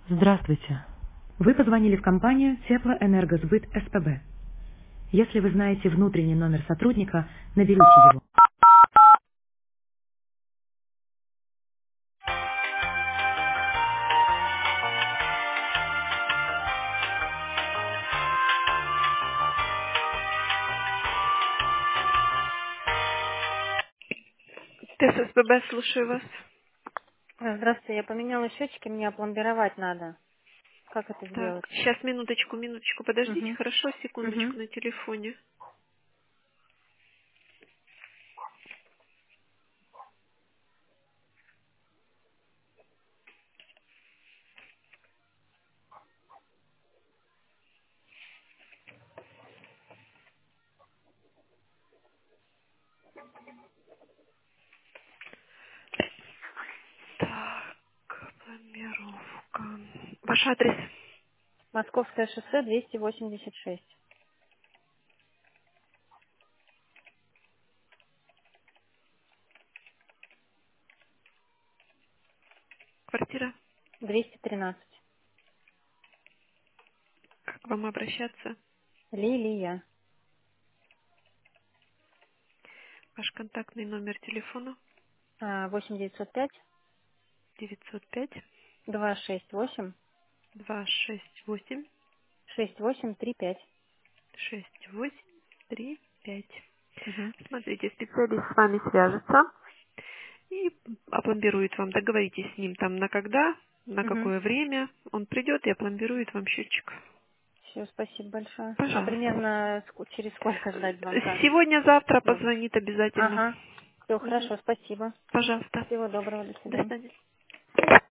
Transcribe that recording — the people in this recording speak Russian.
Здравствуйте. Вы позвонили в компанию Теплоэнергосбыт СПБ. Если вы знаете внутренний номер сотрудника, наберите его. ТССБ, слушаю вас. Здравствуйте, я поменяла счетчики, мне опломбировать надо. Как это Так, сделать? сейчас минуточку, подождите, Угу. хорошо, Угу. секундочку на телефоне. Так, пломбировка. Ваш адрес? Московское шоссе 286. Квартира? 213. Как к вам обращаться? Лилия. Ваш контактный номер телефона? 8905 905 268 268 6835. 6835. Угу. Смотрите, специалист с вами свяжется и опломбирует вам. Договоритесь с ним там на когда, на Угу. какое время. Он придет и опломбирует вам счетчик. Все, спасибо большое. А Пожалуйста. примерно через сколько ждать звонка? Сегодня-завтра Ну, позвонит обязательно. ага. Все, Мгм. хорошо, спасибо. Пожалуйста. Всего доброго, до До свидания. свидания.